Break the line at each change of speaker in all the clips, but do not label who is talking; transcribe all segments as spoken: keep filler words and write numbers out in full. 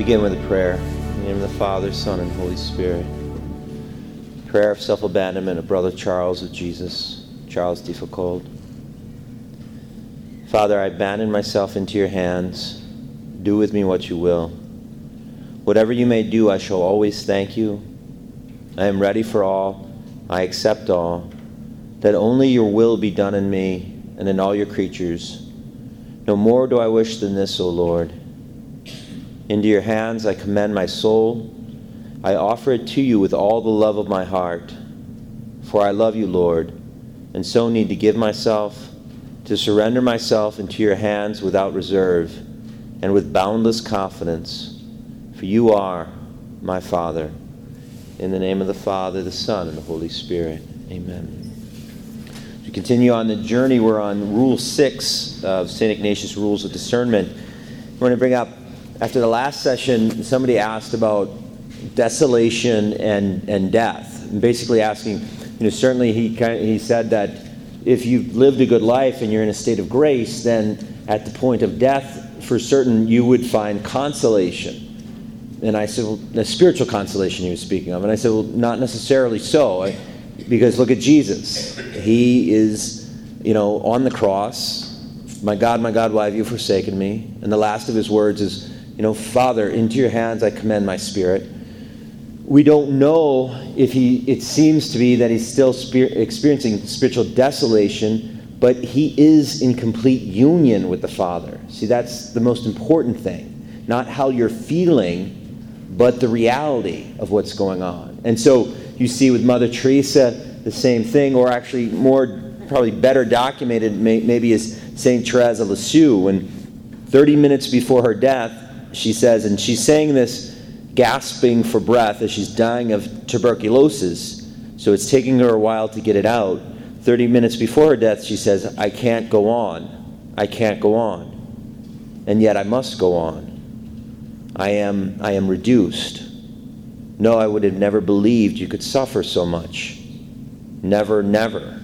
begin with a prayer. In the name of the Father, Son, and Holy Spirit. Prayer of self-abandonment of Brother Charles of Jesus, Charles de Foucauld. Father, I abandon myself into your hands. Do with me what you will. Whatever you may do, I shall always thank you. I am ready for all. I accept all. That only your will be done in me and in all your creatures. No more do I wish than this, O Lord. Into your hands I commend my soul. I offer it to you with all the love of my heart. For I love you, Lord, and so need to give myself, to surrender myself into your hands without reserve and with boundless confidence. For you are my Father. In the name of the Father, the Son, and the Holy Spirit. Amen. To continue on the journey, we're on Rule six of Saint Ignatius' Rules of Discernment. We're going to bring up, after the last session, somebody asked about desolation and, and death. And basically asking, you know, certainly he kind of, he said that if you've lived a good life and you're in a state of grace, then at the point of death, for certain, you would find consolation. And I said, well, the spiritual consolation he was speaking of. And I said, well, not necessarily so. I, because look at Jesus. He is, you know, on the cross. My God, my God, why have you forsaken me? And the last of his words is, you know, Father, into your hands I commend my spirit. We don't know if he, it seems to be that he's still spirit, experiencing spiritual desolation, but he is in complete union with the Father. See, that's the most important thing. Not how you're feeling, but the reality of what's going on. And so you see with Mother Teresa the same thing, or actually more, probably better documented may, maybe is Saint Therese of Lisieux, when thirty minutes before her death, she says, and she's saying this gasping for breath as she's dying of tuberculosis, so it's taking her a while to get it out. thirty minutes before her death, she says, I can't go on. I can't go on. And yet I must go on. I am, I am reduced. No, I would have never believed you could suffer so much. Never, never.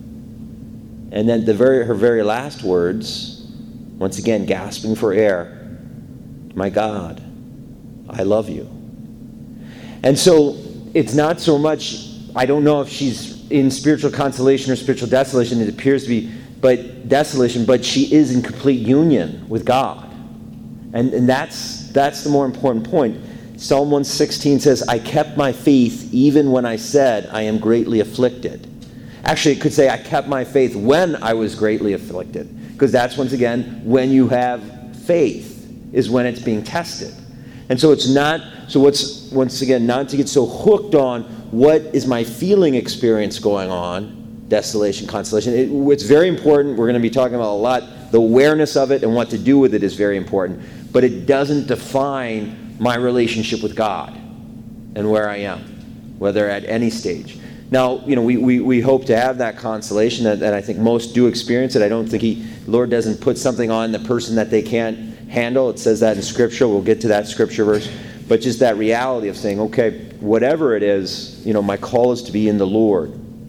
And then the very, her very last words, once again gasping for air, my God, I love you. And so it's not so much, I don't know if she's in spiritual consolation or spiritual desolation, it appears to be but desolation, but she is in complete union with God. And, and that's, that's the more important point. Psalm one sixteen says, I kept my faith even when I said I am greatly afflicted. Actually, it could say I kept my faith when I was greatly afflicted. Because that's, once again, when you have faith is when it's being tested. And so it's not, so what's, once again, not to get so hooked on what is my feeling experience going on, desolation, consolation. It, it's very important. We're going to be talking about a lot. The awareness of it and what to do with it is very important. But it doesn't define my relationship with God and where I am, whether at any stage. Now, you know, we, we, we hope to have that consolation, and I think most do experience it. I don't think he, Lord doesn't put something on the person that they can't handle. It says that in Scripture. We'll get to that Scripture verse. But just that reality of saying, okay, whatever it is, you know, my call is to be in the Lord.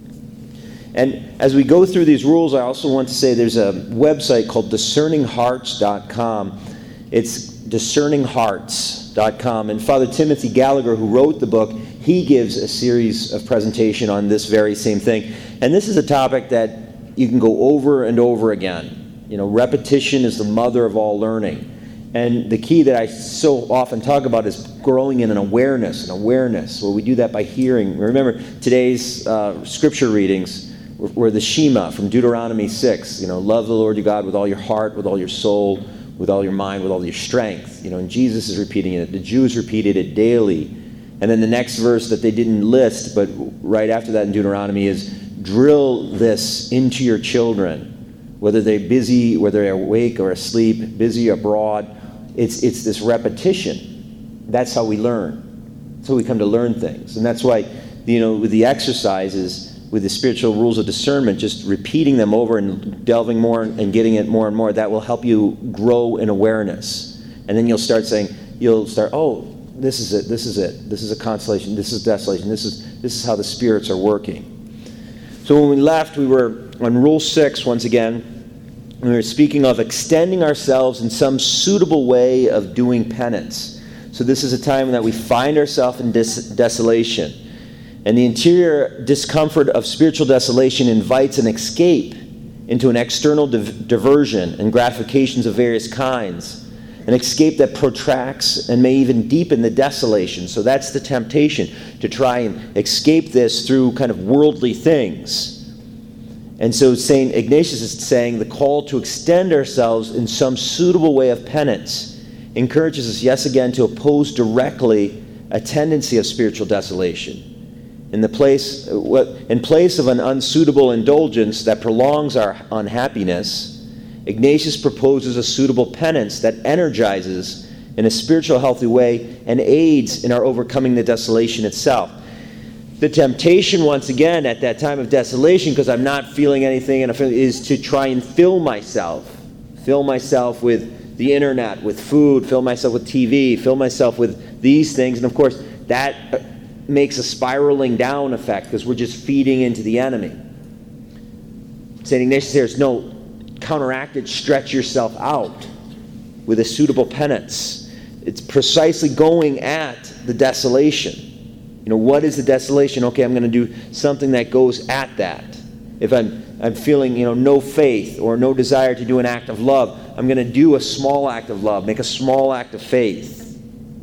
And as we go through these rules, I also want to say there's a website called discerning hearts dot com. It's discerning hearts dot com. And Father Timothy Gallagher, who wrote the book, he gives a series of presentation on this very same thing. And this is a topic that you can go over and over again. You know, repetition is the mother of all learning. And the key that I so often talk about is growing in an awareness, an awareness. Well, we do that by hearing. Remember, today's uh, scripture readings were the Shema from Deuteronomy six. You know, love the Lord your God with all your heart, with all your soul, with all your mind, with all your strength. You know, and Jesus is repeating it. The Jews repeated it daily. And then the next verse that they didn't list, but right after that in Deuteronomy is, drill this into your children, whether they're busy, whether they're awake or asleep, busy or abroad. It's it's this repetition. That's how we learn. That's how we come to learn things. And that's why, you know, with the exercises, with the spiritual rules of discernment, just repeating them over and delving more and getting it more and more, that will help you grow in awareness. And then you'll start saying, you'll start, oh, this is it, this is it, this is a consolation, this is desolation, this is this is how the spirits are working. So when we left, we were on Rule six once again. We were speaking of extending ourselves in some suitable way of doing penance. So this is a time that we find ourselves in dis- desolation. And the interior discomfort of spiritual desolation invites an escape into an external div- diversion and gratifications of various kinds. An escape that protracts and may even deepen the desolation. So that's the temptation, to try and escape this through kind of worldly things. And so Saint Ignatius is saying the call to extend ourselves in some suitable way of penance encourages us, yes, again, to oppose directly a tendency of spiritual desolation. In the place, in place of an unsuitable indulgence that prolongs our unhappiness, Ignatius proposes a suitable penance that energizes in a spiritual, healthy way and aids in our overcoming the desolation itself. The temptation, once again, at that time of desolation, because I'm not feeling anything, and is to try and fill myself. Fill myself with the internet, with food, fill myself with T V, fill myself with these things. And of course, that makes a spiraling down effect because we're just feeding into the enemy. Saint Ignatius says, no, counteract it, stretch yourself out with a suitable penance. It's precisely going at the desolation. You know, what is the desolation? Okay, I'm going to do something that goes at that. If I'm I'm feeling, you know, no faith or no desire to do an act of love, I'm going to do a small act of love, make a small act of faith.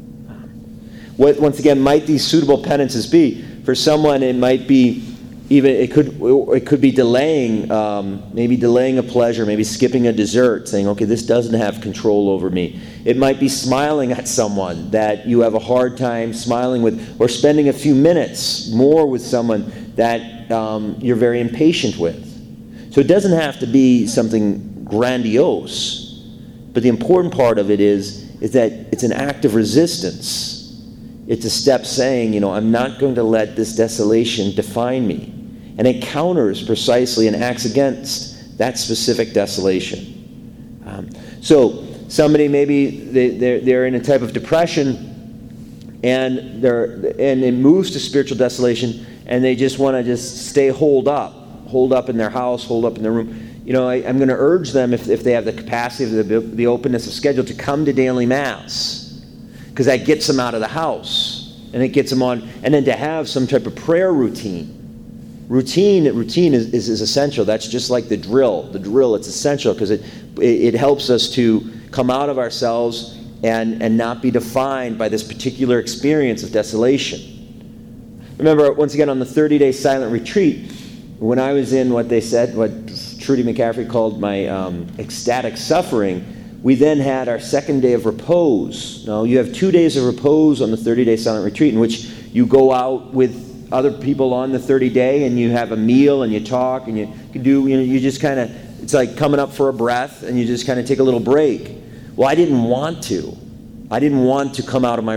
What, once again, might these suitable penances be? For someone, it might be even, it could it could be delaying, um, maybe delaying a pleasure, maybe skipping a dessert, saying, okay, this doesn't have control over me. It might be smiling at someone that you have a hard time smiling with, or spending a few minutes more with someone that um, you're very impatient with. So it doesn't have to be something grandiose, but the important part of it is, is that it's an act of resistance. It's a step saying, you know, I'm not going to let this desolation define me. And it counters precisely and acts against that specific desolation. Um, so somebody, maybe they, they're, they're in a type of depression, and they're and it moves to spiritual desolation, and they just want to just stay holed up, holed up in their house, holed up in their room. You know, I, I'm going to urge them, if, if they have the capacity, the, the openness of schedule, to come to daily Mass, because that gets them out of the house, and it gets them on, and then to have some type of prayer routine. Routine, routine is, is, is essential. That's just like the drill. The drill, it's essential because it, it it helps us to come out of ourselves and, and not be defined by this particular experience of desolation. Remember, once again, on the thirty-day silent retreat, when I was in what they said, what Trudy McCaffrey called my um, ecstatic suffering, we then had our second day of repose. Now, you have two days of repose on the thirty-day silent retreat in which you go out with other people on the thirty day, and you have a meal, and you talk, and you can do, you know, you just kind of, it's like coming up for a breath, and you just kind of take a little break. Well, I didn't want to. I didn't want to come out of my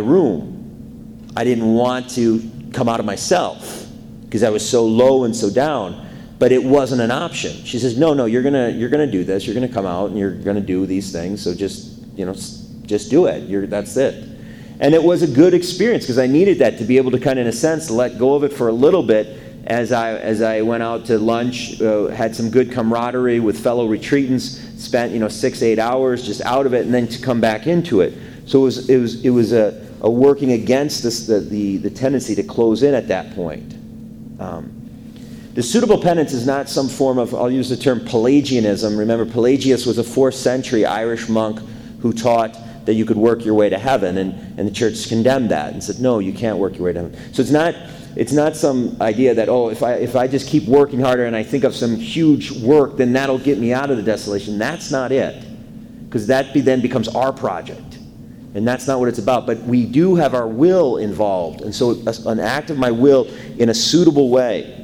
room. I didn't want to come out of myself because I was so low and so down. But it wasn't an option. She says, no, no, you're gonna you're gonna do this. You're gonna come out, and you're gonna do these things. So just, you know, just do it. You're that's it. And it was a good experience because I needed that to be able to kind of, in a sense, let go of it for a little bit as I as I went out to lunch, uh, had some good camaraderie with fellow retreatants, spent, you know, six, eight hours just out of it, and then to come back into it. So it was it was it was a, a working against this the, the the tendency to close in at that point. Um, the suitable penance is not some form of, I'll use the term Pelagianism. Remember, Pelagius was a fourth century Irish monk who taught that you could work your way to heaven, and, and the church condemned that and said, no, you can't work your way to heaven. So it's not it's not some idea that, oh, if I if I just keep working harder and I think of some huge work, then that'll get me out of the desolation. That's not it, because that be, then becomes our project, and that's not what it's about. But we do have our will involved, and so an act of my will in a suitable way.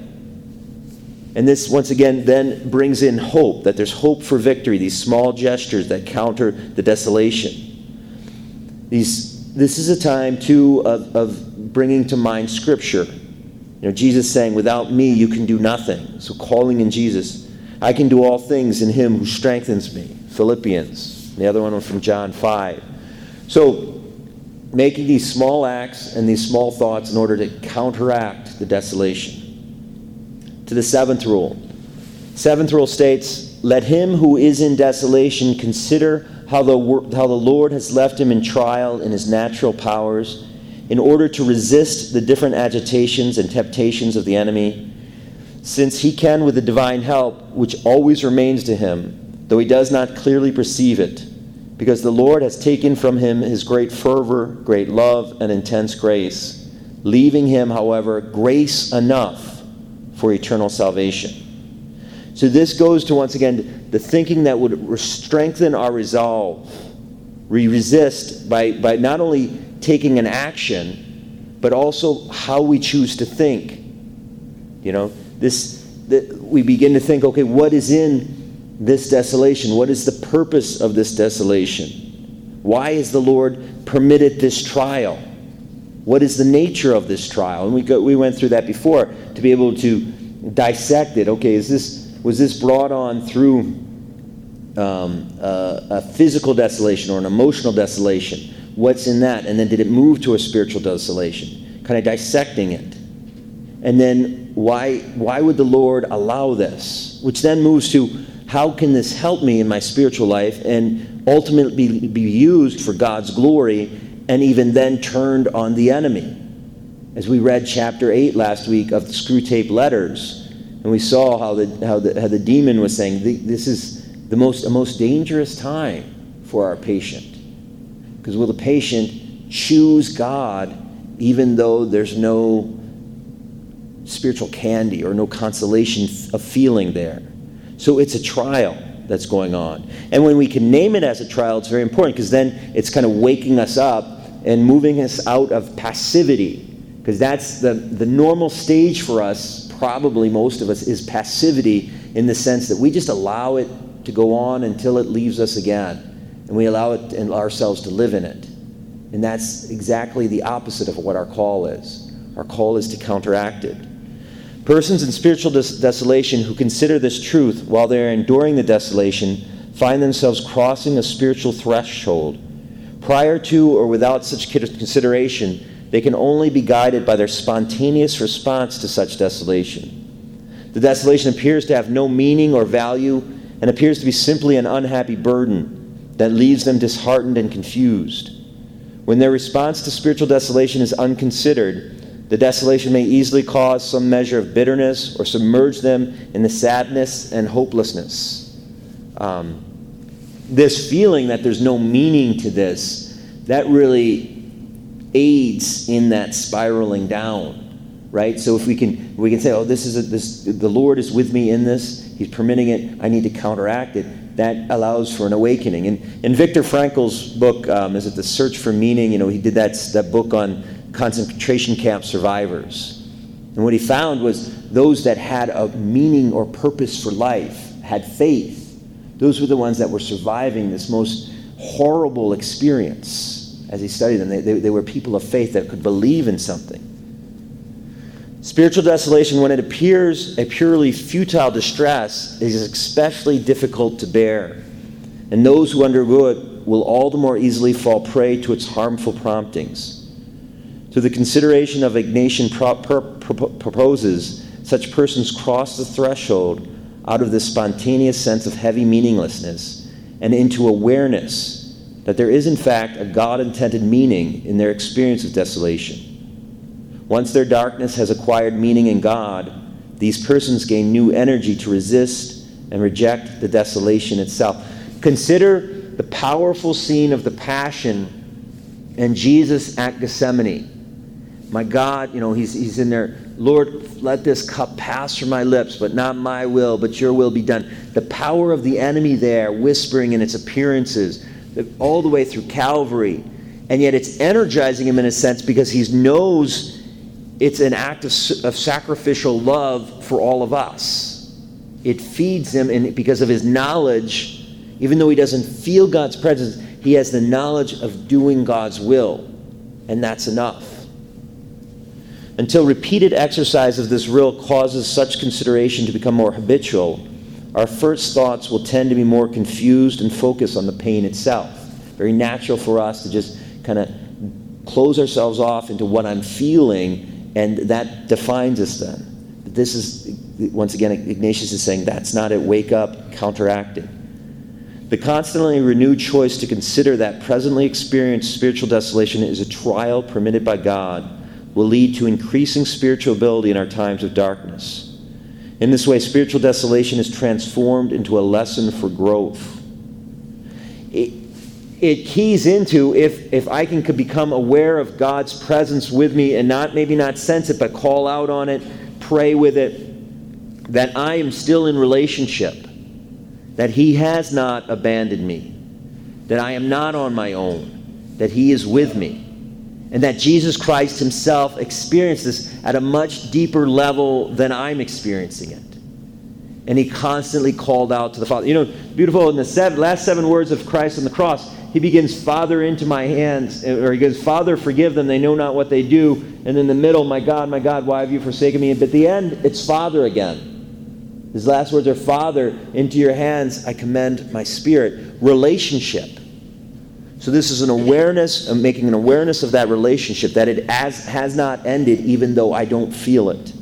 And this, once again, then brings in hope, that there's hope for victory, these small gestures that counter the desolation. These, this is a time, too, of, of bringing to mind Scripture. You know, Jesus saying, without me, you can do nothing. So calling in Jesus, I can do all things in him who strengthens me. Philippians. The other one was from John five. So making these small acts and these small thoughts in order to counteract the desolation. To the seventh rule. Seventh rule states, let him who is in desolation consider how the, how the Lord has left him in trial in his natural powers in order to resist the different agitations and temptations of the enemy, since he can, with the divine help, which always remains to him, though he does not clearly perceive it, because the Lord has taken from him his great fervor, great love, and intense grace, leaving him, however, grace enough for eternal salvation. So this goes to, once again, the thinking that would strengthen our resolve. We resist by, by not only taking an action, but also how we choose to think. You know, this the, we begin to think, okay, what is in this desolation? What is the purpose of this desolation? Why has the Lord permitted this trial? What is the nature of this trial? And we go, we went through that before to be able to dissect it. Okay, is this was this brought on through um, uh, a physical desolation or an emotional desolation? What's in that? And then did it move to a spiritual desolation? Kind of dissecting it. And then why why would the Lord allow this? Which then moves to, how can this help me in my spiritual life and ultimately be, be used for God's glory, and even then turned on the enemy? As we read chapter eight last week of the Screwtape Letters, and we saw how the how the, how the demon was saying, this is the most, a most dangerous time for our patient. Because will the patient choose God even though there's no spiritual candy or no consolation of feeling there? So it's a trial that's going on. And when we can name it as a trial, it's very important, because then it's kind of waking us up and moving us out of passivity. Because that's the, the normal stage for us, probably most of us, is passivity, in the sense that we just allow it to go on until it leaves us again. And we allow it and ourselves to live in it. And that's exactly the opposite of what our call is. Our call is to counteract it. Persons in spiritual des- desolation who consider this truth while they are enduring the desolation find themselves crossing a spiritual threshold. Prior to or without such consideration, they can only be guided by their spontaneous response to such desolation. The desolation appears to have no meaning or value and appears to be simply an unhappy burden that leaves them disheartened and confused. When their response to spiritual desolation is unconsidered, the desolation may easily cause some measure of bitterness or submerge them in the sadness and hopelessness. Um, this feeling that there's no meaning to this, that really aids in that spiraling down, right? So if we can we can say, oh, this is a, this the Lord is with me in this, he's permitting it, I need to counteract it, that allows for an awakening. And in Viktor Frankl's book, um, is it The Search for Meaning? You know, he did that, that book on concentration camp survivors. And what he found was those that had a meaning or purpose for life, had faith, those were the ones that were surviving this most horrible experience. As he studied them, they, they, they were people of faith that could believe in something. Spiritual desolation, when it appears a purely futile distress, is especially difficult to bear. And those who undergo it will all the more easily fall prey to its harmful promptings. To the consideration of Ignatian pro- pro- pro- proposes, such persons cross the threshold out of this spontaneous sense of heavy meaninglessness and into awareness that there is in fact a God-intended meaning in their experience of desolation. Once their darkness has acquired meaning in God, these persons gain new energy to resist and reject the desolation itself. Consider the powerful scene of the Passion and Jesus at Gethsemane. My God, you know, he's, he's in there, Lord, let this cup pass from my lips, but not my will, but your will be done. The power of the enemy there, whispering in its appearances, all the way through Calvary, and yet it's energizing him in a sense because he knows it's an act of, of sacrificial love for all of us. It feeds him, and because of his knowledge, even though he doesn't feel God's presence, he has the knowledge of doing God's will, and that's enough. Until repeated exercise of this will causes such consideration to become more habitual, our first thoughts will tend to be more confused and focus on the pain itself. Very natural for us to just kind of close ourselves off into what I'm feeling, and that defines us then. But this is, once again, Ignatius is saying that's not it. Wake up, counteract it. The constantly renewed choice to consider that presently experienced spiritual desolation is a trial permitted by God will lead to increasing spiritual ability in our times of darkness. In this way, spiritual desolation is transformed into a lesson for growth. It, it keys into if, if I can become aware of God's presence with me and not maybe not sense it, but call out on it, pray with it, that I am still in relationship, that He has not abandoned me, that I am not on my own, that He is with me, and that Jesus Christ Himself experienced this at a much deeper level than I'm experiencing it. And He constantly called out to the Father. You know, beautiful, in the seven, last seven words of Christ on the cross, He begins, Father, into my hands, or He goes, Father, forgive them, they know not what they do. And in the middle, my God, my God, why have you forsaken me? But at the end, it's Father again. His last words are, Father, into your hands I commend my spirit. Relationship. So this is an awareness, of making an awareness of that relationship, that it has, has not ended even though I don't feel it.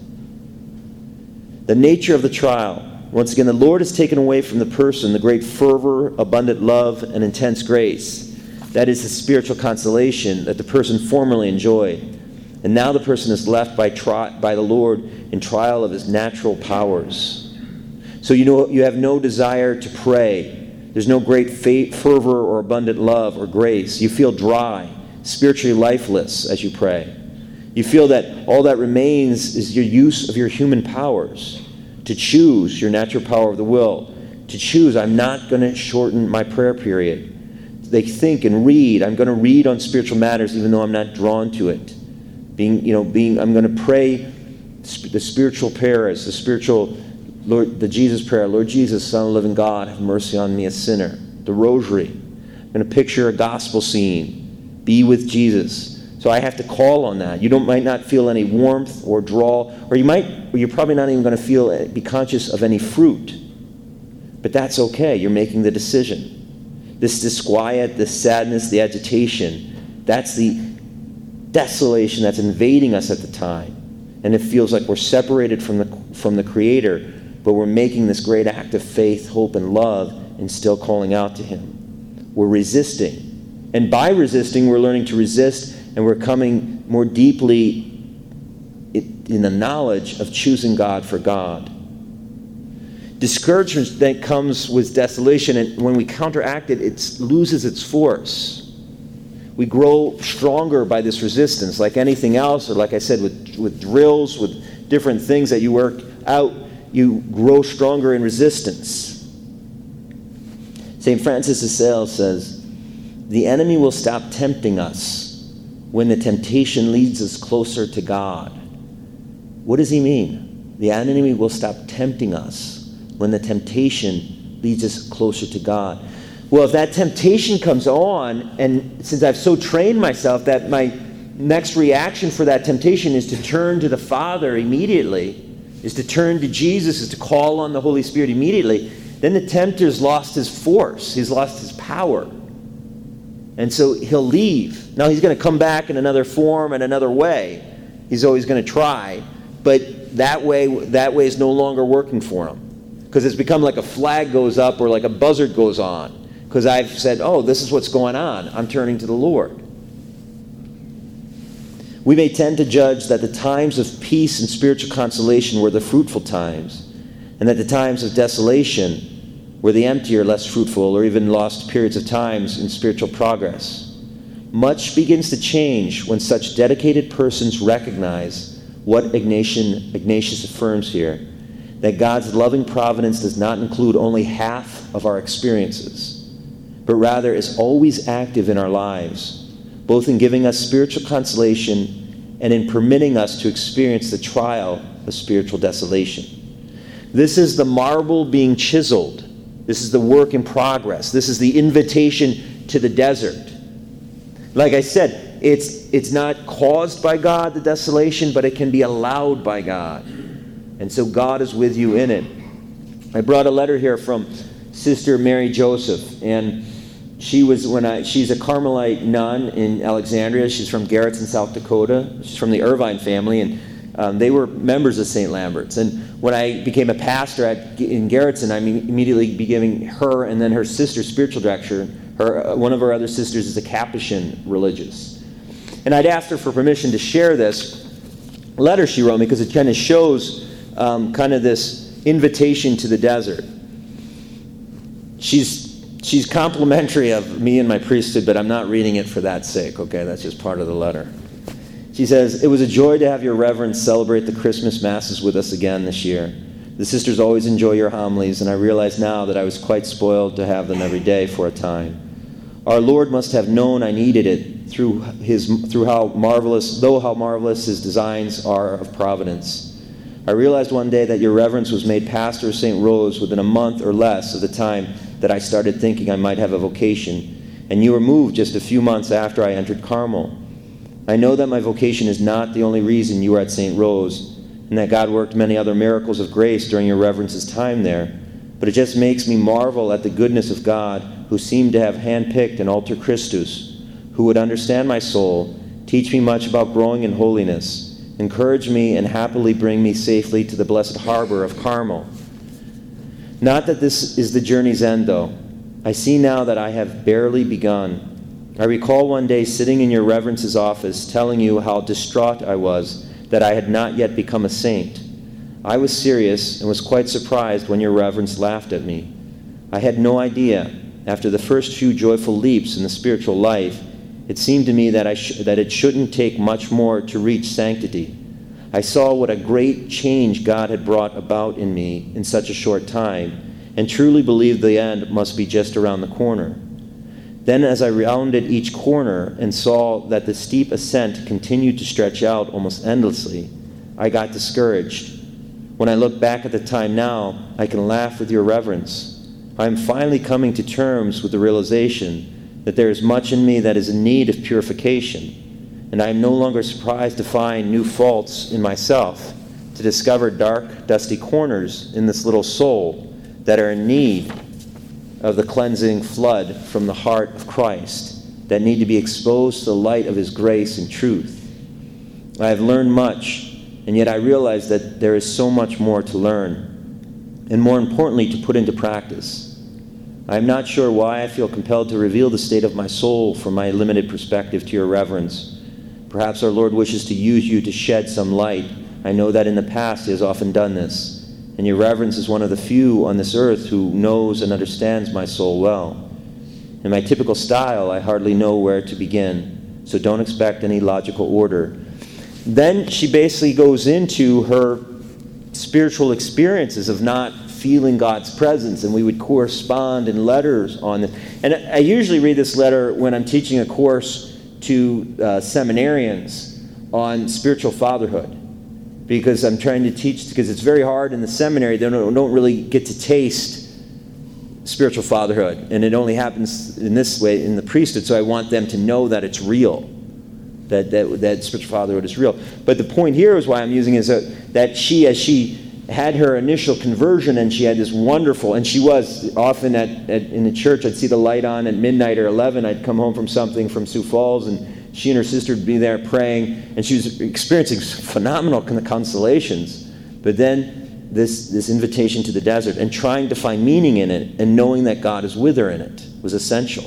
The nature of the trial. Once again, the Lord has taken away from the person the great fervor, abundant love, and intense grace. That is the spiritual consolation that the person formerly enjoyed. And now the person is left by, tri- by the Lord in trial of His natural powers. So you know you have no desire to pray. There's no great faith, fervor or abundant love or grace. You feel dry, spiritually lifeless as you pray. You feel that all that remains is your use of your human powers to choose your natural power of the will. To choose, I'm not going to shorten my prayer period. They think and read. I'm going to read on spiritual matters even though I'm not drawn to it. Being, you know, being, I'm going to pray the spiritual prayers, the spiritual Lord, the Jesus prayer, Lord Jesus, Son of the living God, have mercy on me, a sinner. The rosary. I'm going to picture a gospel scene. Be with Jesus. So I have to call on that. You don't might not feel any warmth or draw, or you might, or you're probably not even going to feel, be conscious of any fruit. But that's okay. You're making the decision. This disquiet, this sadness, the agitation, that's the desolation that's invading us at the time. And it feels like we're separated from the from the Creator, but we're making this great act of faith, hope, and love, and still calling out to Him. We're resisting. And by resisting, we're learning to resist, and we're coming more deeply in the knowledge of choosing God for God. Discouragement then comes with desolation, and when we counteract it, it loses its force. We grow stronger by this resistance, like anything else, or like I said, with, with drills, with different things that you work out, you grow stronger in resistance. Saint Francis of Sales says, the enemy will stop tempting us when the temptation leads us closer to God. What does he mean? The enemy will stop tempting us when the temptation leads us closer to God. Well, if that temptation comes on, and since I've so trained myself that my next reaction for that temptation is to turn to the Father immediately, is to turn to Jesus, is to call on the Holy Spirit immediately, then the tempter's lost his force. He's lost his power. And so he'll leave. Now he's going to come back in another form and another way. He's always going to try. But that way, that way is no longer working for him. Because it's become like a flag goes up or like a buzzard goes on. Because I've said, oh, this is what's going on. I'm turning to the Lord. We may tend to judge that the times of peace and spiritual consolation were the fruitful times, and that the times of desolation were the emptier, less fruitful, or even lost periods of times in spiritual progress. Much begins to change when such dedicated persons recognize what Ignatian, Ignatius affirms here, that God's loving providence does not include only half of our experiences, but rather is always active in our lives, both in giving us spiritual consolation and in permitting us to experience the trial of spiritual desolation. This is the marble being chiseled. This is the work in progress. This is the invitation to the desert. Like I said, it's, it's not caused by God, the desolation, but it can be allowed by God. And so God is with you in it. I brought a letter here from Sister Mary Joseph, and She was when I. She's a Carmelite nun in Alexandria. She's from Garrettson, South Dakota. She's from the Irvine family, and Um, they were members of Saint Lambert's. And when I became a pastor at, in Garrettson, I immediately be giving her and then her sister spiritual director. Her, one of her other sisters is a Capuchin religious. And I'd asked her for permission to share this letter she wrote me because it kind of shows um, kind of this invitation to the desert. She's, she's complimentary of me and my priesthood, but I'm not reading it for that sake, okay? That's just part of the letter. She says, "It was a joy to have your reverence celebrate the Christmas Masses with us again this year. The sisters always enjoy your homilies, and I realize now that I was quite spoiled to have them every day for a time. Our Lord must have known I needed it through his through how marvelous, though how marvelous his designs are of providence. I realized one day that your reverence was made pastor of Saint Rose within a month or less of the time that I started thinking I might have a vocation, and you were moved just a few months after I entered Carmel. I know that my vocation is not the only reason you are at Saint Rose, and that God worked many other miracles of grace during your reverence's time there, but it just makes me marvel at the goodness of God, who seemed to have handpicked an alter Christus, who would understand my soul, teach me much about growing in holiness, encourage me, and happily bring me safely to the blessed harbor of Carmel. Not that this is the journey's end, though. I see now that I have barely begun. I recall one day sitting in your reverence's office telling you how distraught I was that I had not yet become a saint. I was serious and was quite surprised when your reverence laughed at me. I had no idea. After the first few joyful leaps in the spiritual life, it seemed to me that, I sh- that it shouldn't take much more to reach sanctity. I saw what a great change God had brought about in me in such a short time, and truly believed the end must be just around the corner. Then as I rounded each corner and saw that the steep ascent continued to stretch out almost endlessly, I got discouraged. When I look back at the time now, I can laugh with your reverence. I am finally coming to terms with the realization that there is much in me that is in need of purification, and I am no longer surprised to find new faults in myself, to discover dark, dusty corners in this little soul that are in need of the cleansing flood from the heart of Christ, that need to be exposed to the light of his grace and truth. I have learned much, and yet I realize that there is so much more to learn, and more importantly, to put into practice. I am not sure why I feel compelled to reveal the state of my soul from my limited perspective to your reverence. Perhaps our Lord wishes to use you to shed some light. I know that in the past he has often done this. And your reverence is one of the few on this earth who knows and understands my soul well. In my typical style, I hardly know where to begin, so don't expect any logical order. Then she basically goes into her spiritual experiences of not feeling God's presence, and we would correspond in letters on this. And I usually read this letter when I'm teaching a course to uh, seminarians on spiritual fatherhood, because I'm trying to teach, because it's very hard in the seminary. They don't, don't really get to taste spiritual fatherhood, and it only happens in this way in the priesthood, so I want them to know that it's real, that that, that spiritual fatherhood is real. But the point here is why I'm using is that, that she, as she had her initial conversion, and she had this wonderful, and she was often at, at in the church, I'd see the light on at midnight or eleven, I'd come home from something from Sioux Falls, and she and her sister would be there praying, and she was experiencing phenomenal consolations. But then this, this invitation to the desert and trying to find meaning in it and knowing that God is with her in it was essential.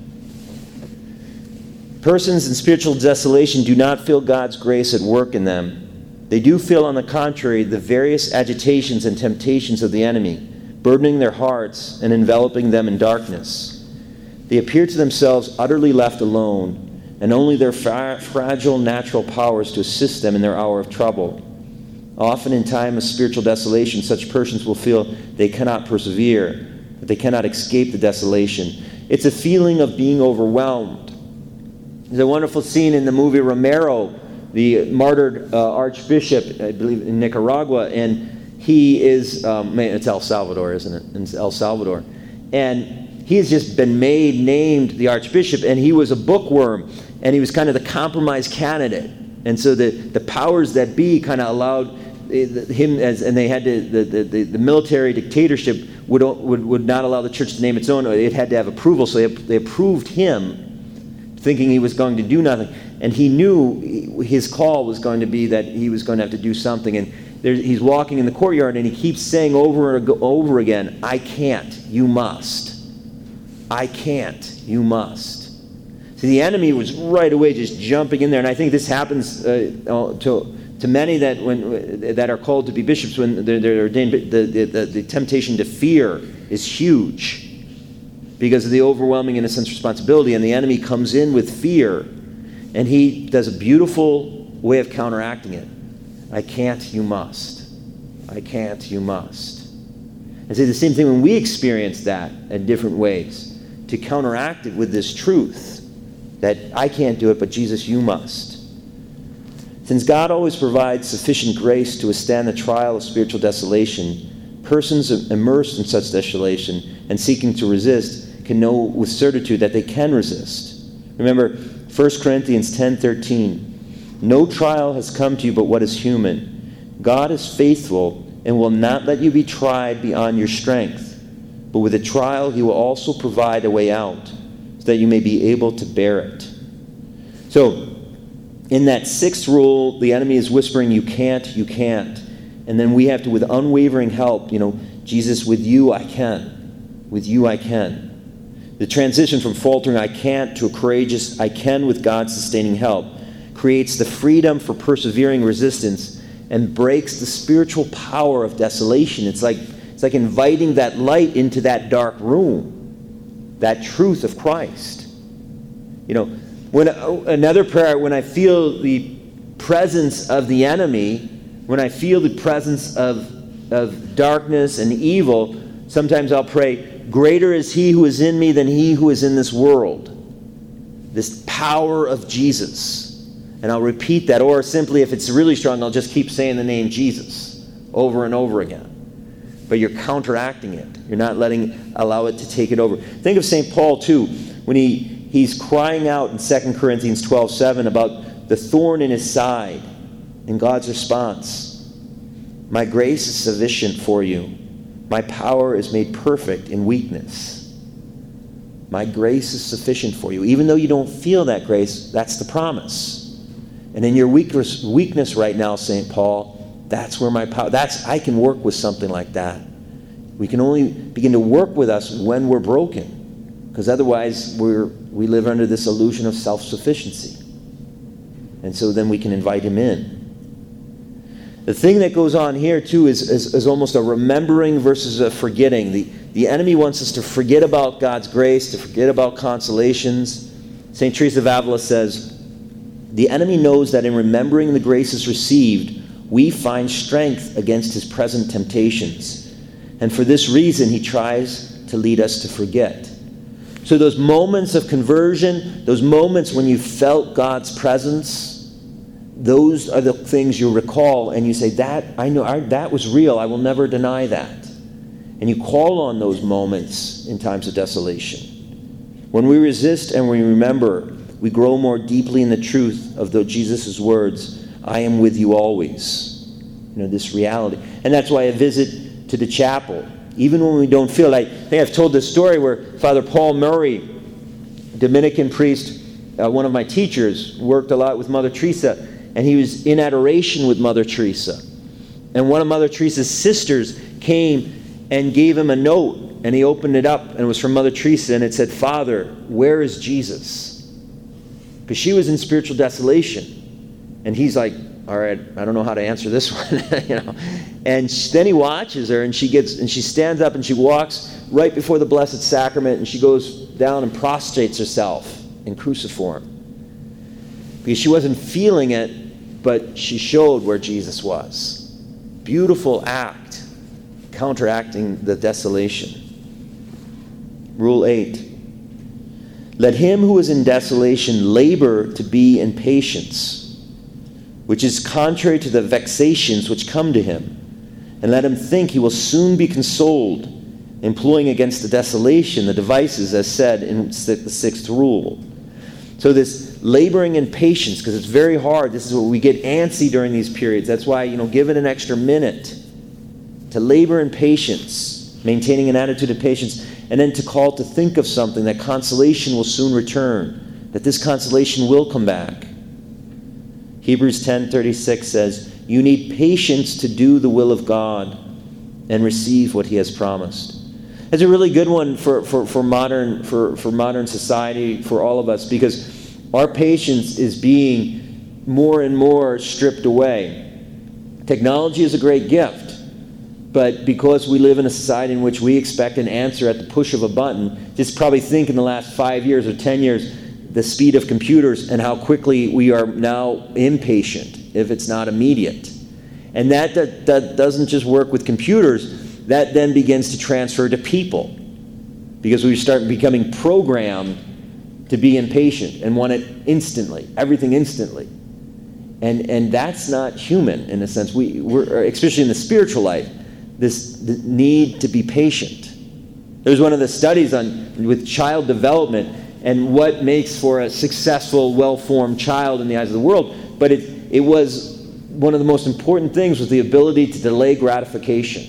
Persons in spiritual desolation do not feel God's grace at work in them. They do feel, on the contrary, the various agitations and temptations of the enemy, burdening their hearts and enveloping them in darkness. They appear to themselves utterly left alone, and only their fra- fragile natural powers to assist them in their hour of trouble. Often in time of spiritual desolation, such persons will feel they cannot persevere, that they cannot escape the desolation. It's a feeling of being overwhelmed. There's a wonderful scene in the movie Romero, the martyred uh, archbishop, I believe, in Nicaragua, and he is, um, it's El Salvador, isn't it? It's El Salvador. And he has just been made, named the archbishop, and he was a bookworm, and he was kind of the compromise candidate. And so the, the powers that be kind of allowed him, as, and they had to, the, the, the military dictatorship would, would, would not allow the church to name its own. It had to have approval, so they, they approved him, thinking he was going to do nothing. And he knew his call was going to be that he was going to have to do something. And there, he's walking in the courtyard, and he keeps saying over and over again, I can't, you must. I can't, you must. See, the enemy was right away just jumping in there. And I think this happens uh, to, to many that when that are called to be bishops when they're, they're ordained. The, the, the temptation to fear is huge because of the overwhelming, in a sense, responsibility. And the enemy comes in with fear, and he does a beautiful way of counteracting it. I can't, you must. I can't, you must. And see, the same thing when we experience that in different ways, to counteract it with this truth that I can't do it, but Jesus, you must. Since God always provides sufficient grace to withstand the trial of spiritual desolation, persons immersed in such desolation and seeking to resist can know with certitude that they can resist. Remember, First Corinthians ten thirteen. No trial has come to you but what is human. God is faithful and will not let you be tried beyond your strength. But with a trial, he will also provide a way out so that you may be able to bear it. So, in that sixth rule, the enemy is whispering, you can't, you can't. And then we have to, with unwavering help, you know, Jesus, with you I can. With you I can. The transition from faltering I can't to a courageous I can with God's sustaining help creates the freedom for persevering resistance and breaks the spiritual power of desolation. It's like, it's like inviting that light into that dark room, that truth of Christ. You know, when another prayer, when I feel the presence of the enemy, when I feel the presence of, of darkness and evil, sometimes I'll pray, greater is he who is in me than he who is in this world. This power of Jesus. And I'll repeat that, or simply, if it's really strong, I'll just keep saying the name Jesus over and over again. But you're counteracting it. You're not letting, allow it to take it over. Think of Saint Paul, too, when he, he's crying out in Second Corinthians twelve seven about the thorn in his side. And God's response, my grace is sufficient for you. My power is made perfect in weakness. My grace is sufficient for you. Even though you don't feel that grace, that's the promise. And in your weakness, weakness right now, Saint Paul, that's where my power, that's, I can work with something like that. We can only begin to work with us when we're broken. Because otherwise, we're, we live under this illusion of self-sufficiency. And so then we can invite him in. The thing that goes on here, too, is, is, is almost a remembering versus a forgetting. The, the enemy wants us to forget about God's grace, to forget about consolations. Saint Teresa of Avila says, the enemy knows that in remembering the graces received, we find strength against his present temptations. And for this reason, he tries to lead us to forget. So those moments of conversion, those moments when you felt God's presence, those are the things you recall, and you say, that I know I, that was real. I will never deny that. And you call on those moments in times of desolation. When we resist and we remember, we grow more deeply in the truth of the Jesus' words, I am with you always. You know, this reality. And that's why a visit to the chapel, even when we don't feel like, I think I've told this story where Father Paul Murray, Dominican priest, uh, one of my teachers, worked a lot with Mother Teresa, and he was in adoration with Mother Teresa. And one of Mother Teresa's sisters came and gave him a note, and he opened it up, and it was from Mother Teresa, and it said, Father, where is Jesus? Because she was in spiritual desolation. And he's like, all right, I don't know how to answer this one. you know. And she, then he watches her, and she gets, and she stands up, and she walks right before the Blessed Sacrament, and she goes down and prostrates herself in cruciform. Because she wasn't feeling it, but she showed where Jesus was. Beautiful act, counteracting the desolation. Rule eight. Let him who is in desolation labor to be in patience, which is contrary to the vexations which come to him. And let him think he will soon be consoled, employing against the desolation the devices as said in the sixth rule. So this laboring in patience, because it's very hard. This is what we get antsy during these periods. That's why, you know, give it an extra minute to labor in patience, maintaining an attitude of patience, and then to call to think of something, that consolation will soon return, that this consolation will come back. Hebrews ten thirty-six says, you need patience to do the will of God and receive what he has promised. It's a really good one for, for, for modern for, for modern society, for all of us, because our patience is being more and more stripped away. Technology is a great gift, but because we live in a society in which we expect an answer at the push of a button, just probably think in the last five years or ten years, the speed of computers and how quickly we are now impatient if it's not immediate. And that, that, that doesn't just work with computers. That then begins to transfer to people, because we start becoming programmed to be impatient and want it instantly, everything instantly. And and that's not human in a sense. We, we're, especially in the spiritual life, this the need to be patient. There's one of the studies on with child development and what makes for a successful, well-formed child in the eyes of the world. But it it was one of the most important things was the ability to delay gratification.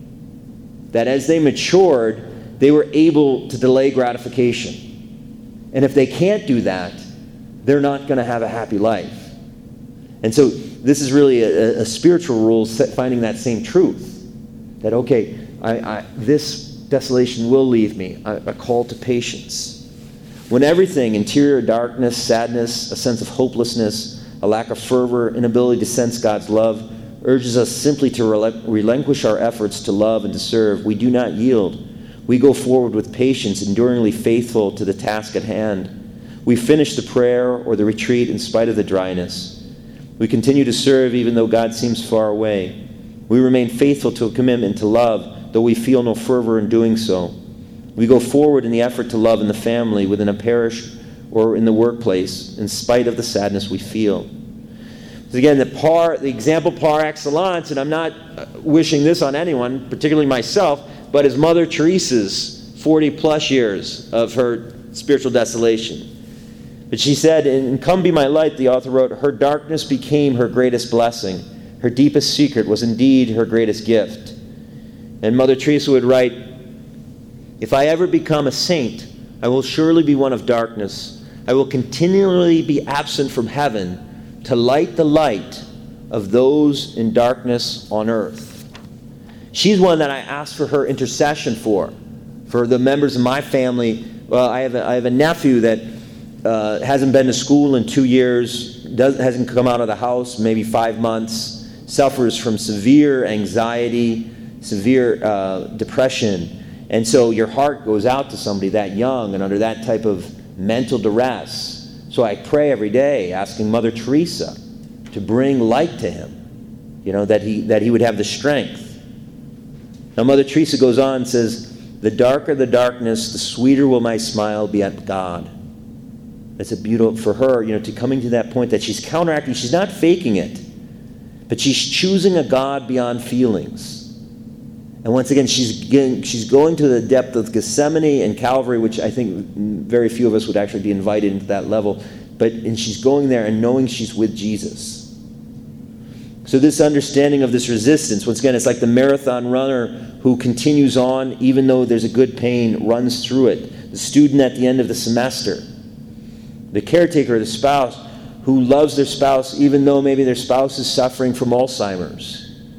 That as they matured, they were able to delay gratification. And if they can't do that, they're not going to have a happy life. And so this is really a, a spiritual rule, finding that same truth. That, okay, I, I, this desolation will leave me. A, a call to patience. When everything, interior darkness, sadness, a sense of hopelessness, a lack of fervor, inability to sense God's love, urges us simply to rel- relinquish our efforts to love and to serve, we do not yield. We go forward with patience, enduringly faithful to the task at hand. We finish the prayer or the retreat in spite of the dryness. We continue to serve even though God seems far away. We remain faithful to a commitment to love, though we feel no fervor in doing so. We go forward in the effort to love in the family, within a parish, or in the workplace, in spite of the sadness we feel. Again, the par, the example par excellence, and I'm not wishing this on anyone, particularly myself, but is Mother Teresa's forty plus years of her spiritual desolation. But she said, in Come Be My Light, the author wrote, her darkness became her greatest blessing. Her deepest secret was indeed her greatest gift. And Mother Teresa would write, if I ever become a saint, I will surely be one of darkness. I will continually be absent from heaven, to light the light of those in darkness on earth. She's one that I asked for her intercession for, for the members of my family. Well, I have a, I have a nephew that uh, hasn't been to school in two years, doesn't, hasn't come out of the house maybe five months, suffers from severe anxiety, severe uh, depression. And so your heart goes out to somebody that young and under that type of mental duress. So I pray every day, asking Mother Teresa to bring light to him, you know, that he that he would have the strength. Now Mother Teresa goes on and says, the darker the darkness, the sweeter will my smile be at God. That's a beautiful, for her, you know, to coming to that point that she's counteracting, she's not faking it, but she's choosing a God beyond feelings. And once again, she's getting, she's going to the depth of Gethsemane and Calvary, which I think very few of us would actually be invited into that level. But and she's going there and knowing she's with Jesus. So this understanding of this resistance, once again, it's like the marathon runner who continues on even though there's a good pain, runs through it. The student at the end of the semester. The caretaker, the spouse, who loves their spouse even though maybe their spouse is suffering from Alzheimer's.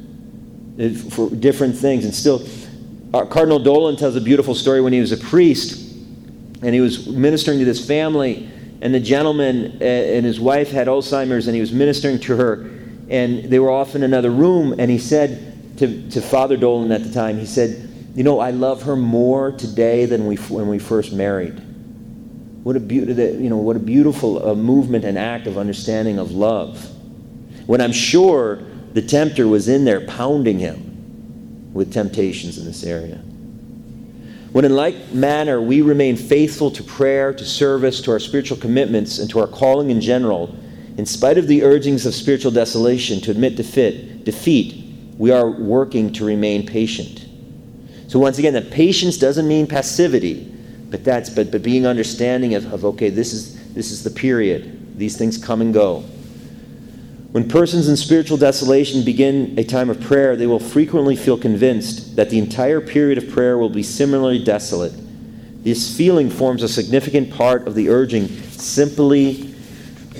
For different things. And still, uh, Cardinal Dolan tells a beautiful story when he was a priest and he was ministering to this family, and the gentleman uh, and his wife had Alzheimer's, and he was ministering to her, and they were off in another room, and he said to, to Father Dolan at the time, he said, you know, I love her more today than we when we first married. What a, be- you know, what a beautiful uh, movement and act of understanding of love. When I'm sure the tempter was in there pounding him with temptations in this area. When in like manner we remain faithful to prayer, to service, to our spiritual commitments, and to our calling in general, in spite of the urgings of spiritual desolation to admit defeat, defeat, we are working to remain patient. So once again, that patience doesn't mean passivity, but that's but, but being understanding of, of okay, this is this is the period. These things come and go. When persons in spiritual desolation begin a time of prayer, they will frequently feel convinced that the entire period of prayer will be similarly desolate. This feeling forms a significant part of the urging simply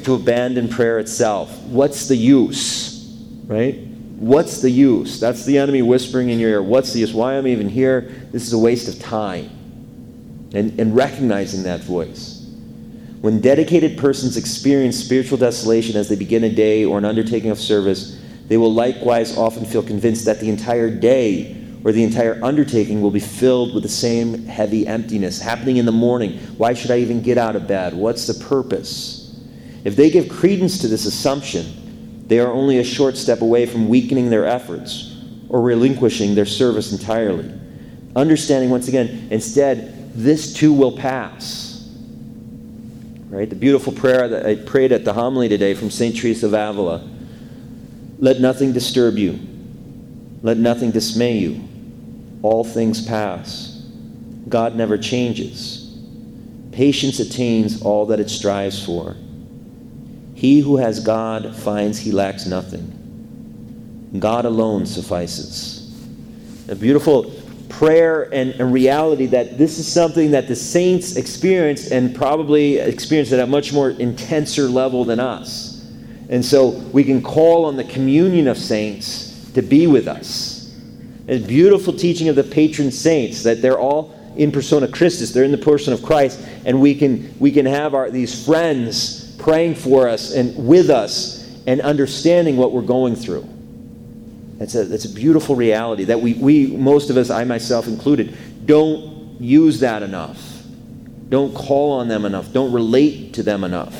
to abandon prayer itself. What's the use, right? What's the use? That's the enemy whispering in your ear. What's the use? Why am I even here? This is a waste of time. And, and recognizing that voice. When dedicated persons experience spiritual desolation as they begin a day or an undertaking of service, they will likewise often feel convinced that the entire day or the entire undertaking will be filled with the same heavy emptiness happening in the morning. Why should I even get out of bed? What's the purpose? If they give credence to this assumption, they are only a short step away from weakening their efforts or relinquishing their service entirely. Understanding, once again, instead, this too will pass. Right? The beautiful prayer that I prayed at the homily today from Saint Teresa of Avila. Let nothing disturb you. Let nothing dismay you. All things pass. God never changes. Patience attains all that it strives for. He who has God finds he lacks nothing. God alone suffices. A beautiful prayer and, and reality that this is something that the saints experienced, and probably experienced at a much more intenser level than us. And so we can call on the communion of saints to be with us. A beautiful teaching of the patron saints, that they're all in persona Christus, they're in the person of Christ, and we can we can have our these friends praying for us and with us and understanding what we're going through. That's a that's a beautiful reality that we we most of us, I myself included, don't use that enough. Don't call on them enough. Don't relate to them enough.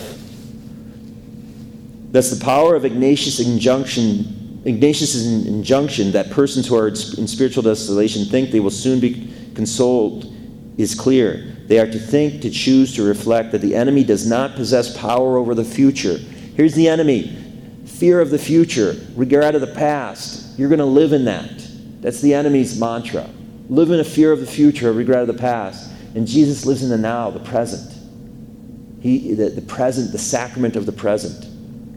That's the power of Ignatius' injunction. Ignatius' injunction that persons who are in spiritual desolation think they will soon be consoled is clear. They are to think, to choose, to reflect that the enemy does not possess power over the future. Here's the enemy. Fear of the future. Regret of the past. You're going to live in that. That's the enemy's mantra. Live in a fear of the future, a regret of the past. And Jesus lives in the now, the present. He, the, the present, the sacrament of the present.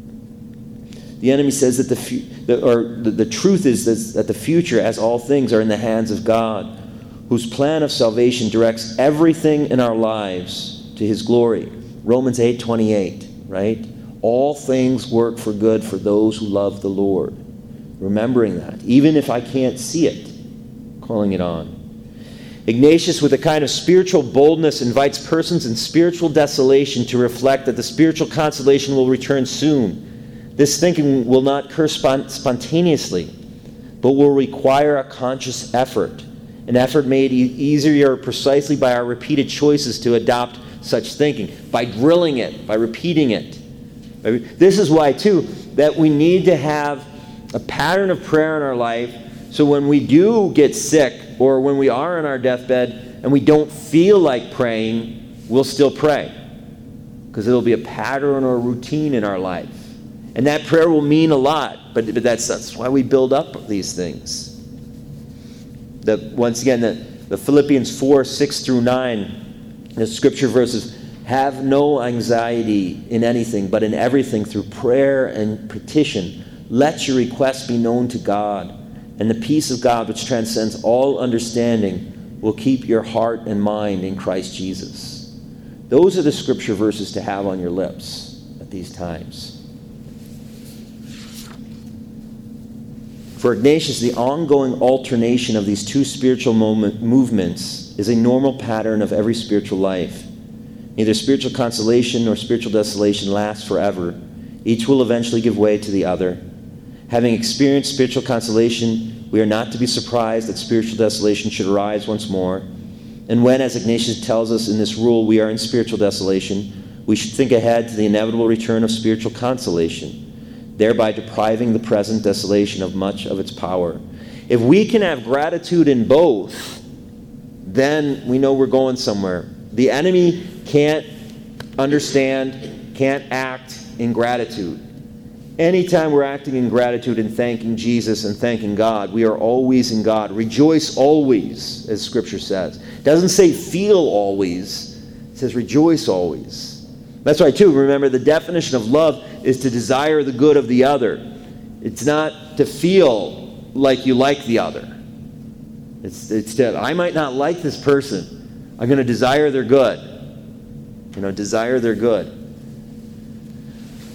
The enemy says that the, the or the, the truth is that the future, as all things, are in the hands of God, whose plan of salvation directs everything in our lives to his glory. Romans eight twenty-eight, right? All things work for good for those who love the Lord. Remembering that, even if I can't see it, calling it on. Ignatius, with a kind of spiritual boldness, invites persons in spiritual desolation to reflect that the spiritual consolation will return soon. This thinking will not occur spontaneously, but will require a conscious effort, an effort made e- easier precisely by our repeated choices to adopt such thinking, by drilling it, by repeating it. This is why, too, that we need to have a pattern of prayer in our life, so when we do get sick or when we are on our deathbed and we don't feel like praying, we'll still pray, because it'll be a pattern or a routine in our life. And that prayer will mean a lot, but, but that's, that's why we build up these things. The, once again, the, the Philippians four, six through nine, the scripture verses, have no anxiety in anything, but in everything through prayer and petition, let your requests be known to God, and the peace of God, which transcends all understanding, will keep your heart and mind in Christ Jesus. Those are the scripture verses to have on your lips at these times. For Ignatius, the ongoing alternation of these two spiritual moment, movements is a normal pattern of every spiritual life. Neither spiritual consolation nor spiritual desolation lasts forever. Each will eventually give way to the other. Having experienced spiritual consolation, we are not to be surprised that spiritual desolation should arise once more. And when, as Ignatius tells us in this rule, we are in spiritual desolation, we should think ahead to the inevitable return of spiritual consolation, thereby depriving the present desolation of much of its power. If we can have gratitude in both, then we know we're going somewhere. The enemy can't understand, can't act in gratitude. Anytime we're acting in gratitude and thanking Jesus and thanking God, we are always in God. Rejoice always, as Scripture says. It doesn't say feel always. It says rejoice always. That's right, too. Remember, the definition of love is to desire the good of the other. It's not to feel like you like the other. It's, it's that I might not like this person. I'm going to desire their good. You know, desire their good.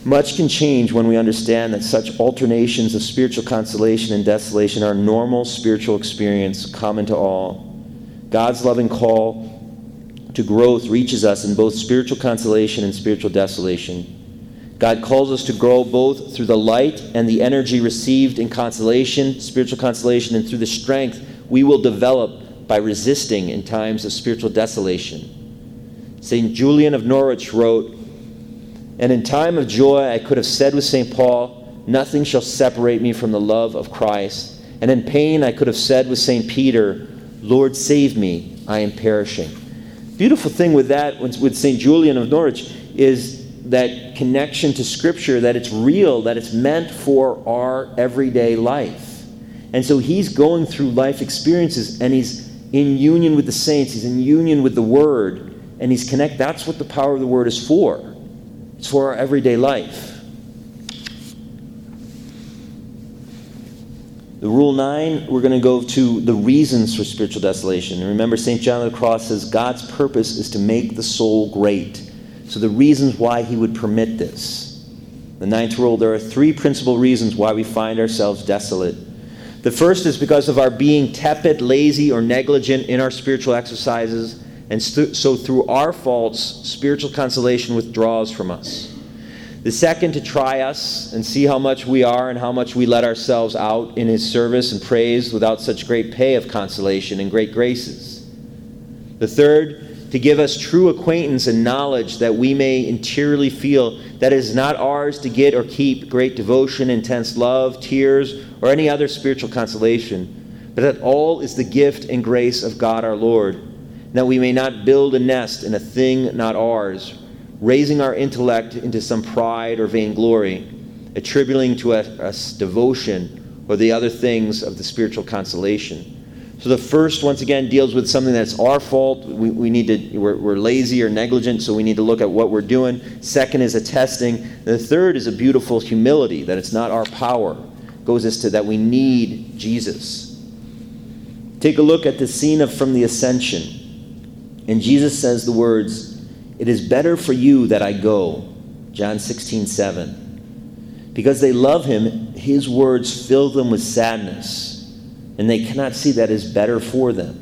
Much can change when we understand that such alternations of spiritual consolation and desolation are normal spiritual experience common to all. God's loving call to growth reaches us in both spiritual consolation and spiritual desolation. God calls us to grow both through the light and the energy received in consolation, spiritual consolation, and through the strength we will develop by resisting in times of spiritual desolation. Saint Julian of Norwich wrote, "And in time of joy I could have said with Saint Paul, 'Nothing shall separate me from the love of Christ.' And in pain I could have said with Saint Peter, 'Lord, save me, I am perishing.'" Beautiful thing with that, with Saint Julian of Norwich, is that connection to Scripture, that it's real, that it's meant for our everyday life. And so he's going through life experiences, and he's in union with the saints, he's in union with the Word, and he's connect. That's what the power of the Word is for. It's for our everyday life. The rule nine, we're going to go to the reasons for spiritual desolation. And remember, Saint John of the Cross says God's purpose is to make the soul great. So the reasons why he would permit this. The ninth rule, there are three principal reasons why we find ourselves desolate. The first is because of our being tepid, lazy, or negligent in our spiritual exercises. And st- so through our faults, spiritual consolation withdraws from us. The second, to try us and see how much we are and how much we let ourselves out in his service and praise without such great pay of consolation and great graces. The third, to give us true acquaintance and knowledge that we may interiorly feel that it is not ours to get or keep great devotion, intense love, tears, or any other spiritual consolation, but that all is the gift and grace of God our Lord, and that we may not build a nest in a thing not ours, raising our intellect into some pride or vainglory, attributing to us devotion or the other things of the spiritual consolation. So the first, once again, deals with something that's our fault. We, we need to, we're, we're lazy or negligent, so we need to look at what we're doing. Second is a testing. And the third is a beautiful humility, that it's not our power. It goes as to that we need Jesus. Take a look at the scene of from the Ascension. And Jesus says the words, "It is better for you that I go," John sixteen seven. Because they love him, his words fill them with sadness, and they cannot see that is better for them.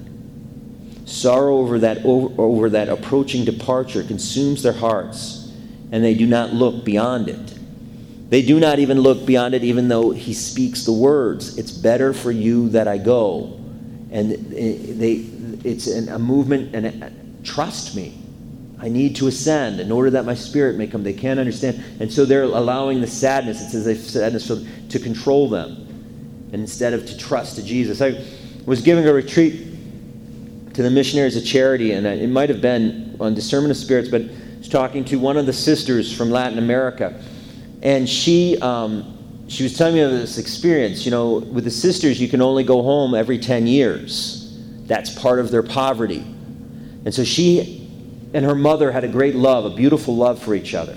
Sorrow over that, over, over that approaching departure consumes their hearts, and they do not look beyond it. They do not even look beyond it, even though he speaks the words, "It's better for you that I go." And they, it's a movement, and trust me. I need to ascend in order that my spirit may come. They can't understand. And so they're allowing the sadness, it says they sadness to control them, and instead of to trust to Jesus. I was giving a retreat to the Missionaries of Charity, and it might have been on discernment of spirits, but I was talking to one of the sisters from Latin America, and she um, she was telling me of this experience. You know, with the sisters, you can only go home every ten years. That's part of their poverty. And so she and her mother had a great love, a beautiful love for each other.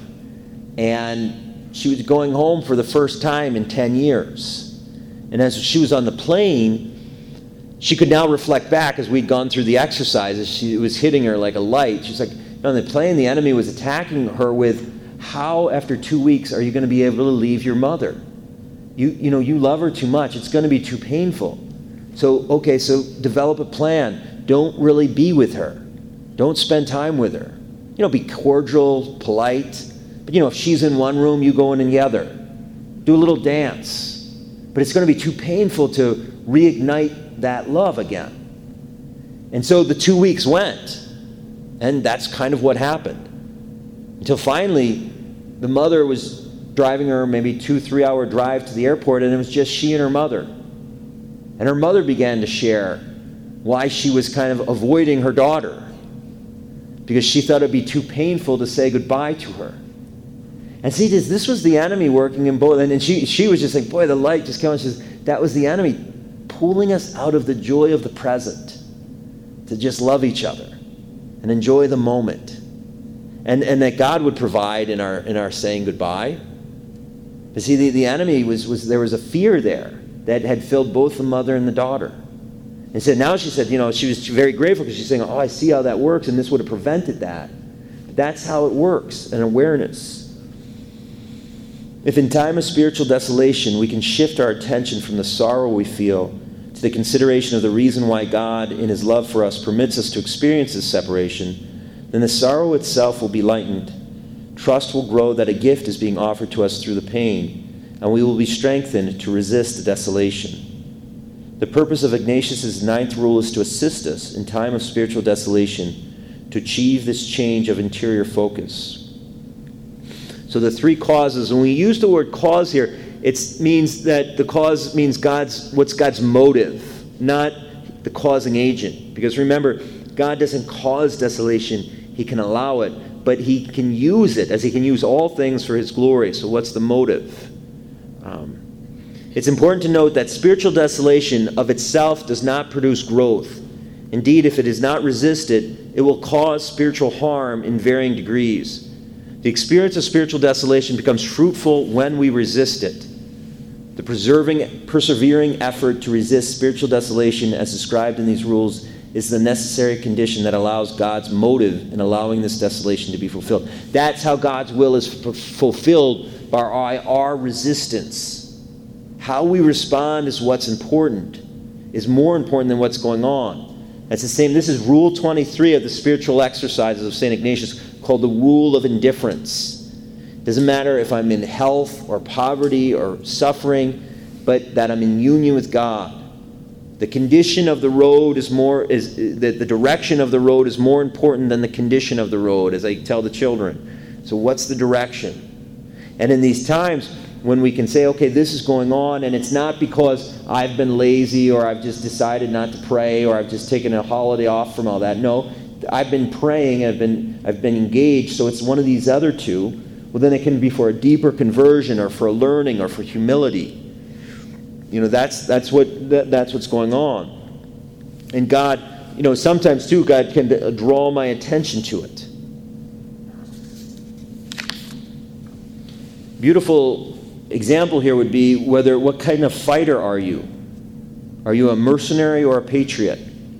And she was going home for the first time in ten years. And as she was on the plane, she could now reflect back as we'd gone through the exercises. She, it was hitting her like a light. She's like, on the plane, the enemy was attacking her with, how after two weeks are you going to be able to leave your mother? You, you know, you love her too much. It's going to be too painful. So, okay, so develop a plan. Don't really be with her. Don't spend time with her. You know, be cordial, polite. But, you know, if she's in one room, you go in the other. Do a little dance. But it's going to be too painful to reignite that love again. And so the two weeks went. And that's kind of what happened. Until finally, the mother was driving her maybe two, three-hour drive to the airport, and it was just she and her mother. And her mother began to share why she was kind of avoiding her daughter, because she thought it'd be too painful to say goodbye to her. And see, this, this was the enemy working in both. And she, she was just like, boy, the light just came on. She says, that was the enemy pulling us out of the joy of the present to just love each other and enjoy the moment. And, and that God would provide in our in our saying goodbye. But see, the, the enemy, was, was there was a fear there that had filled both the mother and the daughter. And so now she said, you know, she was very grateful because she's saying, oh, I see how that works, and this would have prevented that. But that's how it works, an awareness. If in time of spiritual desolation we can shift our attention from the sorrow we feel to the consideration of the reason why God, in his love for us, permits us to experience this separation, then the sorrow itself will be lightened. Trust will grow that a gift is being offered to us through the pain, and we will be strengthened to resist the desolation. The purpose of Ignatius' ninth rule is to assist us in time of spiritual desolation to achieve this change of interior focus. So the three causes, when we use the word cause here, it means that the cause means God's, what's God's motive, not the causing agent. Because remember, God doesn't cause desolation, he can allow it, but he can use it, as he can use all things for his glory. So what's the motive? Um, it's important to note that spiritual desolation of itself does not produce growth. Indeed, if it is not resisted, it will cause spiritual harm in varying degrees. The experience of spiritual desolation becomes fruitful when we resist it. The preserving, persevering effort to resist spiritual desolation, as described in these rules, is the necessary condition that allows God's motive in allowing this desolation to be fulfilled. That's how God's will is f- fulfilled by our resistance. How we respond is what's important, is more important than what's going on. That's the same. This is Rule twenty-three of the spiritual exercises of Saint Ignatius, called the rule of indifference. Doesn't matter if I'm in health or poverty or suffering, but that I'm in union with God. The condition of the road is more, is the, the direction of the road is more important than the condition of the road, as I tell the children. So what's the direction? And in these times when we can say, okay, this is going on, and it's not because I've been lazy or I've just decided not to pray or I've just taken a holiday off from all that. No, I've been praying, I've been I've been engaged, so it's one of these other two. Well, then it can be for a deeper conversion or for learning or for humility. You know, that's that's what that, that's what's going on. And God, you know, sometimes too, God can draw my attention to it. Beautiful example here would be whether what kind of fighter are you? Are you a mercenary or a patriot?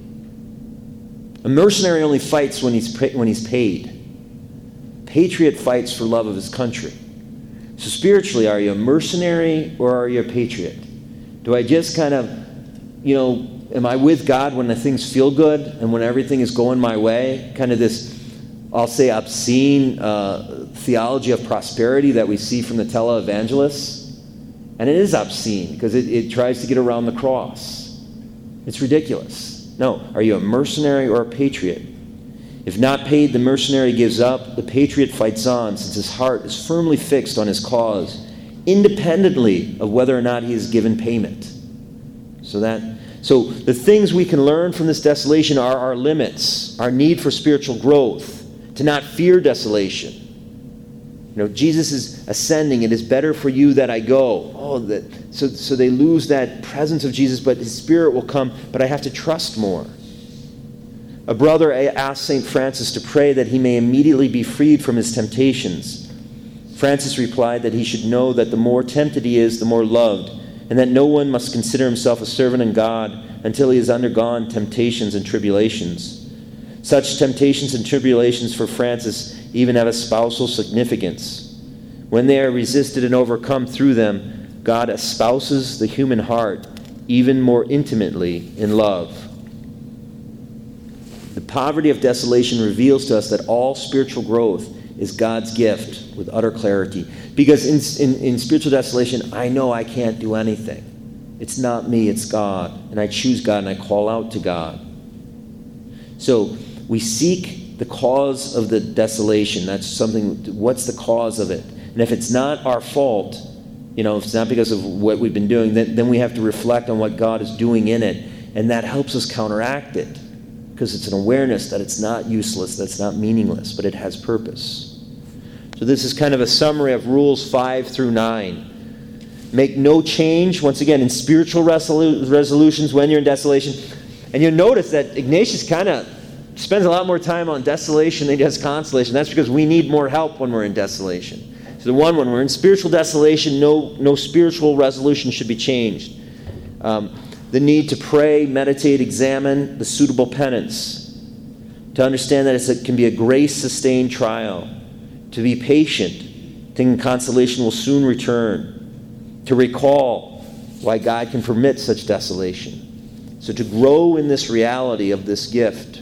A mercenary only fights when he's when he's paid. Patriot fights for love of his country. So spiritually, are you a mercenary or are you a patriot? Do I just kind of, you know, am I with God when the things feel good and when everything is going my way? Kind of this, I'll say, obscene uh, theology of prosperity that we see from the televangelists. And it is obscene because it, it tries to get around the cross. It's ridiculous. No, are you a mercenary or a patriot? If not paid, the mercenary gives up. The patriot fights on, since his heart is firmly fixed on his cause, independently of whether or not he is given payment. So that, so the things we can learn from this desolation are our limits, our need for spiritual growth, to not fear desolation. You know, Jesus is ascending. It is better for you that I go. Oh, that so so they lose that presence of Jesus, but his Spirit will come. But I have to trust more. A brother asked Saint Francis to pray that he may immediately be freed from his temptations. Francis replied that he should know that the more tempted he is, the more loved, and that no one must consider himself a servant in God until he has undergone temptations and tribulations. Such temptations and tribulations for Francis even have a spousal significance. When they are resisted and overcome through them, God espouses the human heart even more intimately in love. The poverty of desolation reveals to us that all spiritual growth is God's gift with utter clarity. Because in, in, in spiritual desolation, I know I can't do anything. It's not me, it's God. And I choose God and I call out to God. So we seek the cause of the desolation. That's something, what's the cause of it? And if it's not our fault, you know, if it's not because of what we've been doing, then, then we have to reflect on what God is doing in it. And that helps us counteract it. Because it's an awareness that it's not useless, that it's not meaningless, but it has purpose. So this is kind of a summary of rules five through nine. Make no change, once again, in spiritual resolu- resolutions when you're in desolation. And you'll notice that Ignatius kind of spends a lot more time on desolation than he does consolation. That's because we need more help when we're in desolation. So the one, when we're in spiritual desolation, no, no spiritual resolution should be changed. Um, The need to pray, meditate, examine the suitable penance. To understand that it can be a grace-sustained trial. To be patient thinking consolation will soon return, to recall why God can permit such desolation. So to grow in this reality of this gift,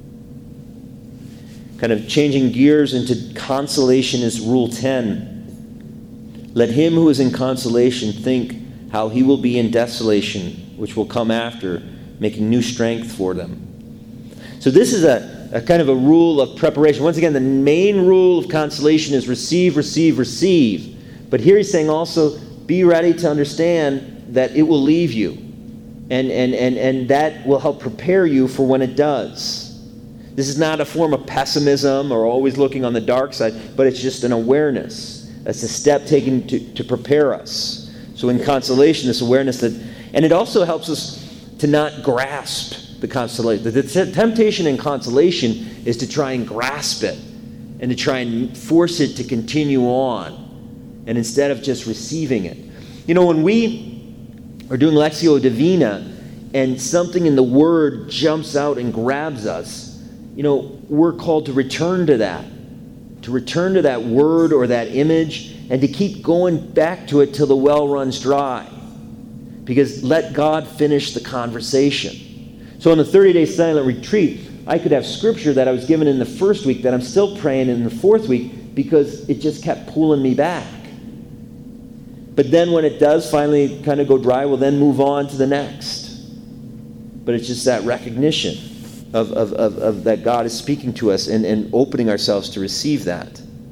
kind of changing gears into consolation is rule ten. Let him who is in consolation think how he will be in desolation, which will come after, making new strength for them. So this is a, a kind of a rule of preparation. Once again, the main rule of consolation is receive, receive, receive. But here he's saying also, be ready to understand that it will leave you. And, and, and, and that will help prepare you for when it does. This is not a form of pessimism or always looking on the dark side, but it's just an awareness. That's a step taken to, to prepare us. So in consolation, this awareness that, and it also helps us to not grasp the consolation. The, the temptation in consolation is to try and grasp it and to try and force it to continue on, and instead of just receiving it. You know, when we are doing Lectio Divina and something in the Word jumps out and grabs us, you know, we're called to return to that, to return to that word or that image, and to keep going back to it till the well runs dry. Because let God finish the conversation. So on the thirty-day silent retreat, I could have scripture that I was given in the first week that I'm still praying in the fourth week because it just kept pulling me back. But then when it does finally kind of go dry, we'll then move on to the next. But it's just that recognition Of, of, of, of that God is speaking to us and, and opening ourselves to receive that.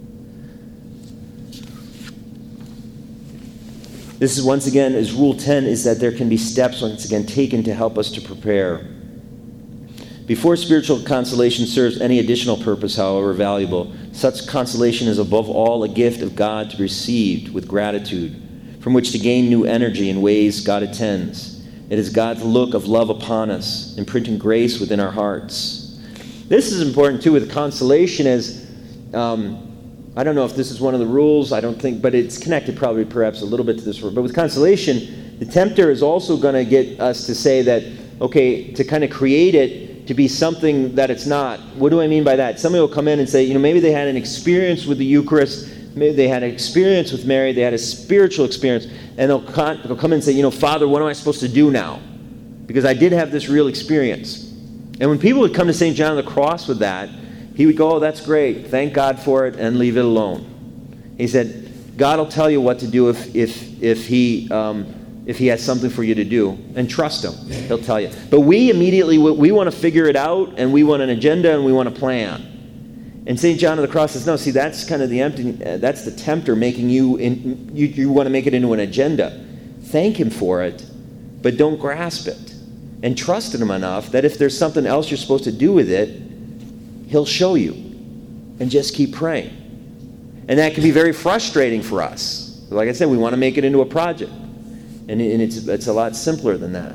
This is once again, as rule ten, is that there can be steps once again taken to help us to prepare. Before spiritual consolation serves any additional purpose, however valuable, such consolation is above all a gift of God to be received with gratitude, from which to gain new energy in ways God attends. It is God's look of love upon us, imprinting grace within our hearts. This is important too with consolation as, um, I don't know if this is one of the rules, I don't think, but it's connected probably perhaps a little bit to this word. But with consolation, the tempter is also going to get us to say that, okay, to kind of create it to be something that it's not. What do I mean by that? Somebody will come in and say, you know, maybe they had an experience with the Eucharist, maybe they had an experience with Mary, they had a spiritual experience, and they'll, con- they'll come in and say, you know, Father, what am I supposed to do now? Because I did have this real experience. And when people would come to Saint John of the Cross with that, he would go, oh, that's great, thank God for it, and leave it alone. He said, God will tell you what to do if if if he um, if he has something for you to do, and trust him, he'll tell you. But we immediately, we want to figure it out, and we want an agenda, and we want a plan. And Saint John of the Cross says, no, see, that's kind of the empty, uh, that's the tempter making you, in, you, you want to make it into an agenda. Thank him for it, but don't grasp it. And trust in him enough that if there's something else you're supposed to do with it, he'll show you. And just keep praying. And that can be very frustrating for us. Like I said, we want to make it into a project. And, and it's, it's a lot simpler than that.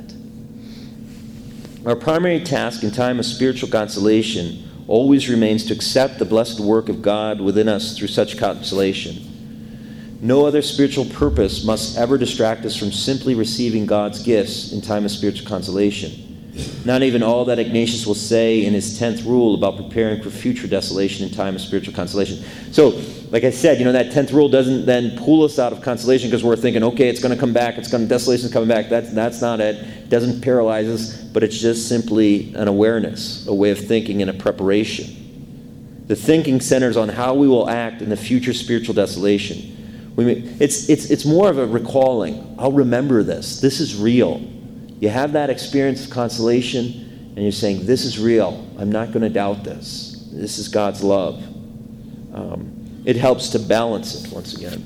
Our primary task in time of spiritual consolation always remains to accept the blessed work of God within us through such consolation. No other spiritual purpose must ever distract us from simply receiving God's gifts in time of spiritual consolation. Not even all that Ignatius will say in his tenth rule about preparing for future desolation in time of spiritual consolation. So, like I said, you know, that tenth rule doesn't then pull us out of consolation because we're thinking, okay, it's going to come back, it's going to, desolation's coming back. That's, that's not it. It doesn't paralyze us, but it's just simply an awareness, a way of thinking and a preparation. The thinking centers on how we will act in the future spiritual desolation. We may, it's, it's, it's more of a recalling. I'll remember this. This is real. You have that experience of consolation, and you're saying, this is real. I'm not going to doubt this. This is God's love. Um, it helps to balance it once again.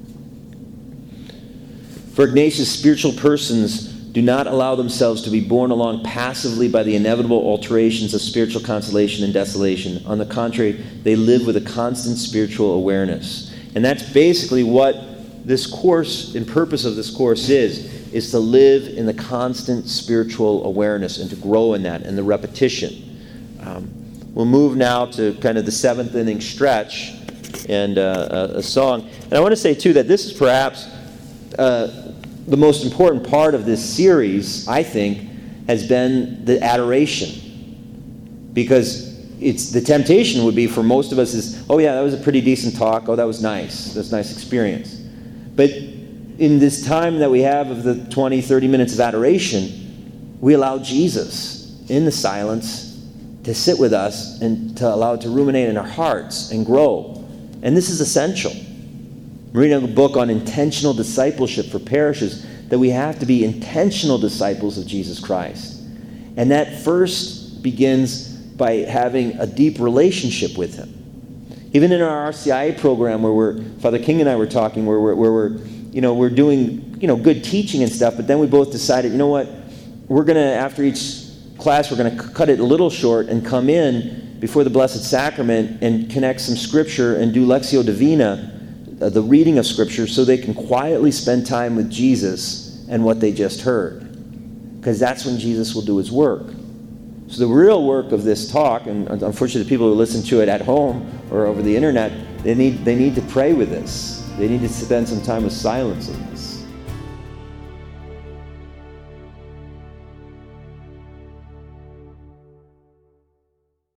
For Ignatius, spiritual persons do not allow themselves to be borne along passively by the inevitable alterations of spiritual consolation and desolation. On the contrary, they live with a constant spiritual awareness. And that's basically what this course and purpose of this course is. is to live in the constant spiritual awareness and to grow in that and the repetition. Um, we'll move now to kind of the seventh inning stretch and uh, a, a song. And I want to say, too, that this is perhaps uh, the most important part of this series, I think, has been the adoration. Because it's the temptation would be for most of us is, oh yeah, that was a pretty decent talk. Oh, that was nice. That's a nice experience. But in this time that we have of the twenty, thirty minutes of adoration, we allow Jesus in the silence to sit with us and to allow it to ruminate in our hearts and grow. And this is essential. I'm reading a book on intentional discipleship for parishes, that we have to be intentional disciples of Jesus Christ. And that first begins by having a deep relationship with him. Even in our R C I A program, where we're, Father King and I were talking, where we're, where we're, you know, we're doing, you know, good teaching and stuff, but then we both decided, you know what, we're going to, after each class, we're going to cut it a little short and come in before the Blessed Sacrament and connect some Scripture and do Lectio Divina, uh, the reading of Scripture, so they can quietly spend time with Jesus and what they just heard. Because that's when Jesus will do his work. So the real work of this talk, and unfortunately the people who listen to it at home or over the internet, they need they need to pray with this. They need to spend some time with silence in this.